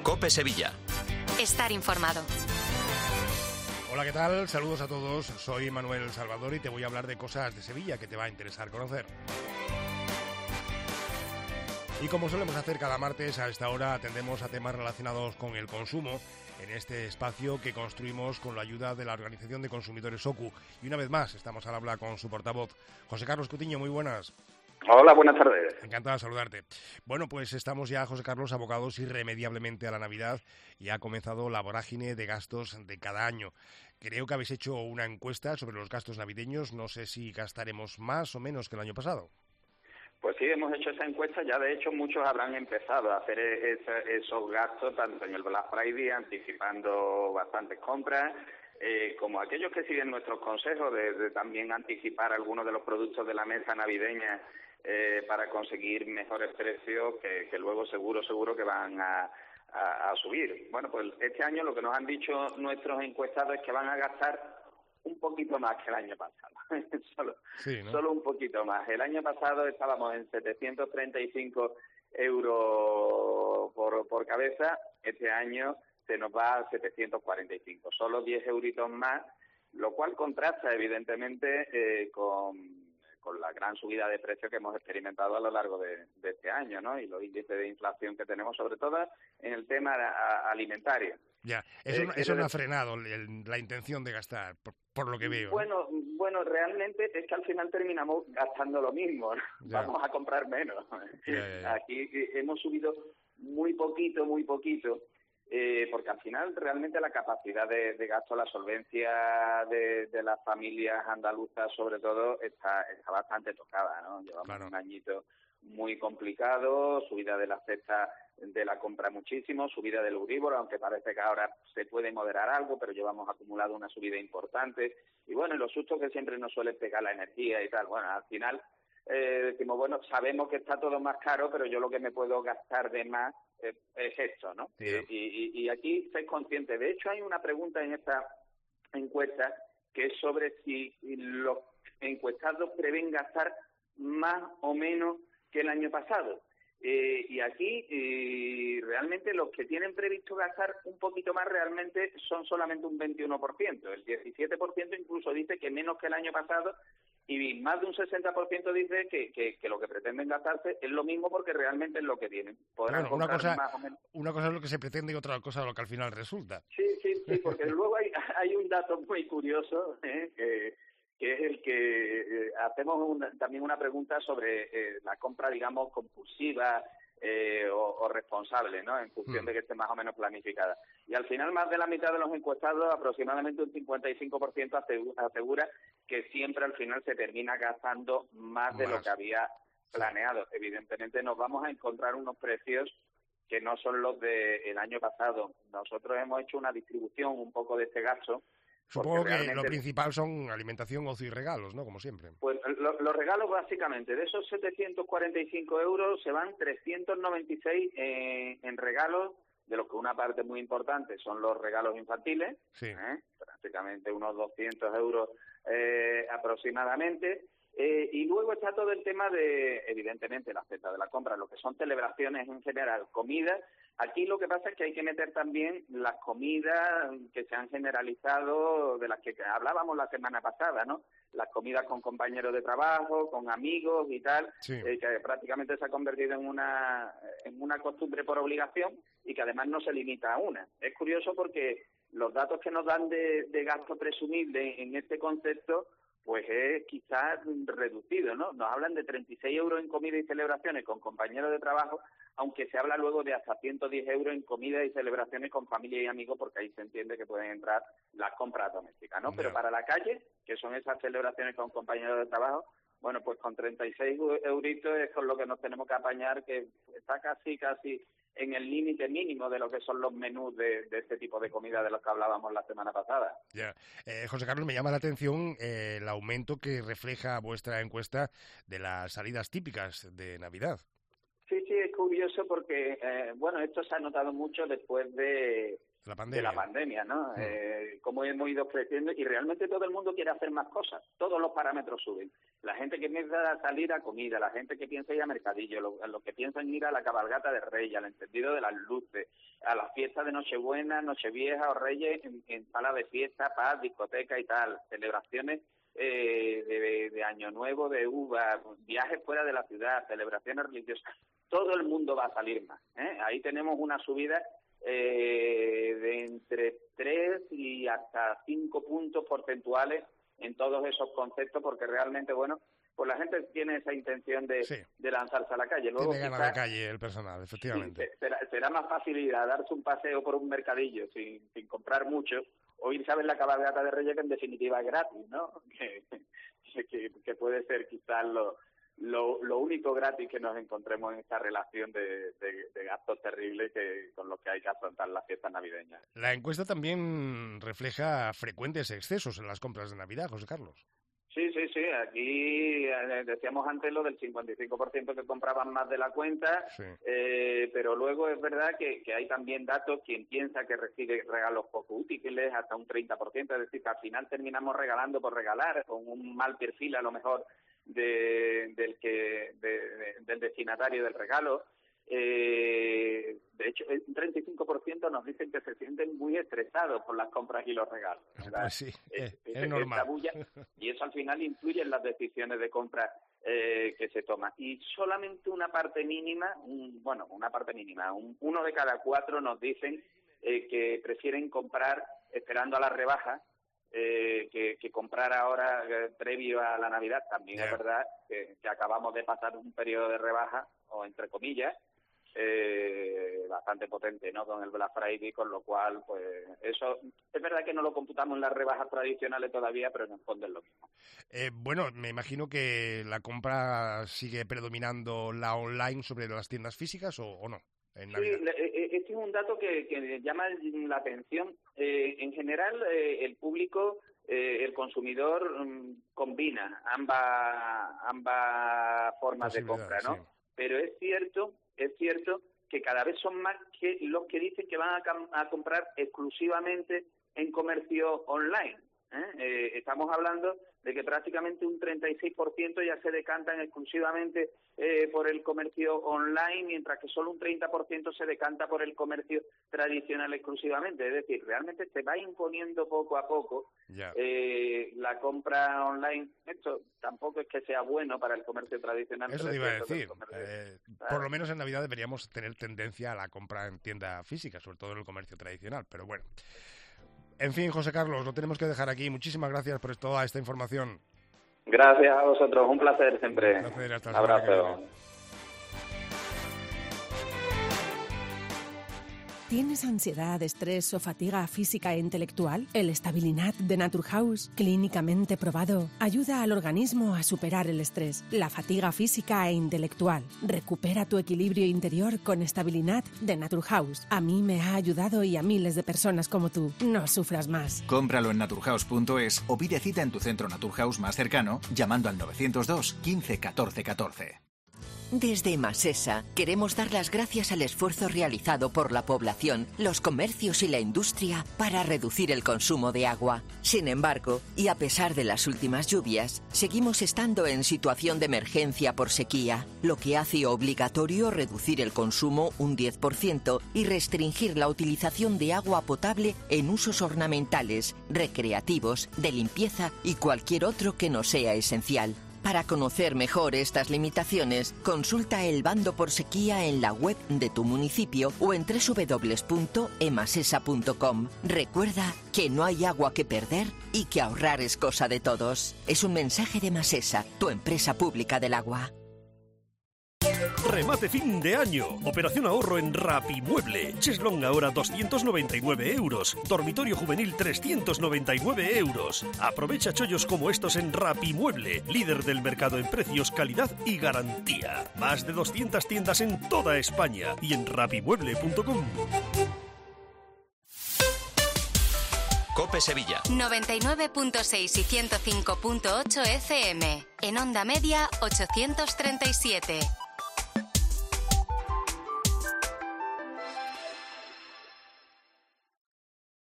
COPE Sevilla. Estar informado. Hola, ¿qué tal? Saludos a todos. Soy Manuel Salvador y te voy a hablar de cosas de Sevilla que te va a interesar conocer. Y como solemos hacer cada martes, a esta hora atendemos a temas relacionados con el consumo en este espacio que construimos con la ayuda de la Organización de Consumidores OCU. Y una vez más, estamos al habla con su portavoz, José Carlos Cutiño. Muy buenas. Hola, buenas tardes. Encantado de saludarte. Bueno, pues estamos ya, José Carlos, abocados irremediablemente a la Navidad y ha comenzado la vorágine de gastos de cada año. Creo que habéis hecho una encuesta sobre los gastos navideños. No sé si gastaremos más o menos que el año pasado. Pues sí, hemos hecho esa encuesta. Ya de hecho muchos habrán empezado a hacer esos gastos, tanto en el Black Friday, anticipando bastantes compras, como aquellos que siguen nuestros consejos de también anticipar algunos de los productos de la mesa navideña para conseguir mejores precios que luego seguro que van a subir. Bueno, pues este año lo que nos han dicho nuestros encuestados es que van a gastar un poquito más que el año pasado. Solo un poquito más. El año pasado estábamos en 735 euros por cabeza. Este año se nos va a 745. Solo 10 euritos más, lo cual contrasta evidentemente con la gran subida de precios que hemos experimentado a lo largo de este año, ¿no? Y los índices de inflación que tenemos, sobre todo en el tema alimentario. Ya, eso no ha frenado la intención de gastar, por lo que veo. Bueno, realmente es que al final terminamos gastando lo mismo, ¿no? Vamos a comprar menos. Ya. Aquí hemos subido muy poquito, porque al final realmente la capacidad de gasto, la solvencia de las familias andaluzas sobre todo está bastante tocada, ¿no? Llevamos un añito muy complicado, subida de la cesta de la compra muchísimo, subida del Euribor, aunque parece que ahora se puede moderar algo, pero llevamos acumulado una subida importante. Y bueno, los sustos que siempre nos suele pegar la energía y tal. Bueno, al final decimos, bueno, sabemos que está todo más caro, pero yo lo que me puedo gastar de más es esto, ¿no? Sí. Y aquí sois conscientes. De hecho, hay una pregunta en esta encuesta que es sobre si los encuestados prevén gastar más o menos que el año pasado. Y aquí realmente los que tienen previsto gastar un poquito más realmente son solamente un 21%. El 17% incluso dice que menos que el año pasado y más de un 60% dice que lo que pretenden gastarse es lo mismo porque realmente es lo que tienen. Bueno, una cosa es lo que se pretende y otra cosa es lo que al final resulta. Sí, porque luego hay un dato muy curioso que es el que hacemos también una pregunta sobre la compra, digamos, compulsiva o responsable, ¿no? En función de que esté más o menos planificada. Y al final más de la mitad de los encuestados, aproximadamente un 55%, asegura que siempre al final se termina gastando más de lo que había planeado. Evidentemente nos vamos a encontrar unos precios que no son los del año pasado. Nosotros hemos hecho una distribución un poco de este gasto. Supongo que lo principal son alimentación, ocio y regalos, ¿no? Como siempre. Pues los regalos básicamente, de esos 745 euros se van 396 en regalos, de los que una parte muy importante son los regalos infantiles, prácticamente unos 200 euros aproximadamente. Y luego está todo el tema de, evidentemente, la cesta de la compra, lo que son celebraciones en general, comidas. Aquí lo que pasa es que hay que meter también las comidas que se han generalizado, de las que hablábamos la semana pasada, ¿no? Las comidas con compañeros de trabajo, con amigos y tal, que prácticamente se ha convertido en una costumbre por obligación y que además no se limita a una. Es curioso porque los datos que nos dan de gasto presumible en este concepto pues es quizás reducido, ¿no? Nos hablan de 36 euros en comida y celebraciones con compañeros de trabajo, aunque se habla luego de hasta 110 euros en comida y celebraciones con familia y amigos, porque ahí se entiende que pueden entrar las compras domésticas, ¿no? Pero para la calle, que son esas celebraciones con compañeros de trabajo, bueno, pues con 36 euritos es con lo que nos tenemos que apañar, que está casi en el límite mínimo de lo que son los menús de este tipo de comida de los que hablábamos la semana pasada. Ya. José Carlos, me llama la atención el aumento que refleja vuestra encuesta de las salidas típicas de Navidad. Sí, es curioso porque, esto se ha notado mucho después de de la pandemia, ¿no? Cómo hemos ido creciendo y realmente todo el mundo quiere hacer más cosas. Todos los parámetros suben. La gente que piensa salir a comida, la gente que piensa ir a mercadillo, los que piensan ir a la cabalgata de Reyes, al encendido de las luces, a las fiestas de Nochebuena, Nochevieja o Reyes en sala de fiesta, paz, discoteca y tal, celebraciones de Año Nuevo, de uvas, viajes fuera de la ciudad, celebraciones religiosas. Todo el mundo va a salir más. Ahí tenemos una subida de entre 3 y hasta 5 puntos porcentuales en todos esos conceptos, porque realmente, bueno, pues la gente tiene esa intención de lanzarse a la calle. Luego, tiene ganas de calle el personal, efectivamente. Sí, será más fácil ir a darse un paseo por un mercadillo sin comprar mucho, o irse a ver la cabalgata de Reyes, que en definitiva es gratis, ¿no? Que puede ser quizás lo único gratis que nos encontremos en esta relación de gastos terribles con los que hay que afrontar las fiestas navideñas. La encuesta también refleja frecuentes excesos en las compras de Navidad, José Carlos. Sí. Aquí decíamos antes lo del 55% que compraban más de la cuenta, pero luego es verdad que hay también datos, quien piensa que recibe regalos poco útiles, hasta un 30%, es decir, que al final terminamos regalando por regalar, con un mal perfil a lo mejor del destinatario del regalo. De hecho, un 35% nos dicen que se sienten muy estresados por las compras y los regalos. Pues sí, es normal. Y eso al final influye en las decisiones de compra que se toman. Y solamente una parte mínima, uno de cada 4 nos dicen que prefieren comprar esperando a la rebaja que comprar ahora previo a la Navidad. También es verdad que acabamos de pasar un periodo de rebaja, o entre comillas, bastante potente, ¿no?, con el Black Friday, con lo cual, pues eso es verdad que no lo computamos en las rebajas tradicionales todavía, pero en el fondo es lo mismo. Bueno, me imagino que la compra sigue predominando la online sobre las tiendas físicas, ¿o no? Sí, este es un dato que llama la atención. En general, el público, el consumidor, combina ambas formas de compra, ¿no? Sí. Pero es cierto que cada vez son más que los que dicen que van a comprar exclusivamente en comercio online. Estamos hablando de que prácticamente un 36% ya se decantan exclusivamente por el comercio online, mientras que solo un 30% se decanta por el comercio tradicional exclusivamente. Es decir, realmente se va imponiendo poco a poco la compra online. Esto tampoco es que sea bueno para el comercio tradicional. Eso te iba a decir. Por lo menos en Navidad deberíamos tener tendencia a la compra en tienda física, sobre todo en el comercio tradicional, pero bueno. En fin, José Carlos, lo tenemos que dejar aquí. Muchísimas gracias por toda esta información. Gracias a vosotros, un placer siempre. Un placer, hasta un abrazo. ¿Tienes ansiedad, estrés o fatiga física e intelectual? El Stabilinat de Naturhaus, clínicamente probado, ayuda al organismo a superar el estrés, la fatiga física e intelectual. Recupera tu equilibrio interior con Stabilinat de Naturhaus. A mí me ha ayudado y a miles de personas como tú. No sufras más. Cómpralo en naturhaus.es o pide cita en tu centro Naturhaus más cercano llamando al 902 15 14 14. Desde Emasesa queremos dar las gracias al esfuerzo realizado por la población, los comercios y la industria para reducir el consumo de agua. Sin embargo, y a pesar de las últimas lluvias, seguimos estando en situación de emergencia por sequía, lo que hace obligatorio reducir el consumo un 10% y restringir la utilización de agua potable en usos ornamentales, recreativos, de limpieza y cualquier otro que no sea esencial. Para conocer mejor estas limitaciones, consulta el bando por sequía en la web de tu municipio o en www.emasesa.com. Recuerda que no hay agua que perder y que ahorrar es cosa de todos. Es un mensaje de Emasesa, tu empresa pública del agua. Remate fin de año. Operación ahorro en Rapimueble. Cheslong ahora 299 euros. Dormitorio juvenil 399 euros. Aprovecha chollos como estos en Rapimueble, líder del mercado en precios, calidad y garantía. Más de 200 tiendas en toda España y en rapimueble.com. COPE Sevilla 99.6 y 105.8 FM. En onda media 837.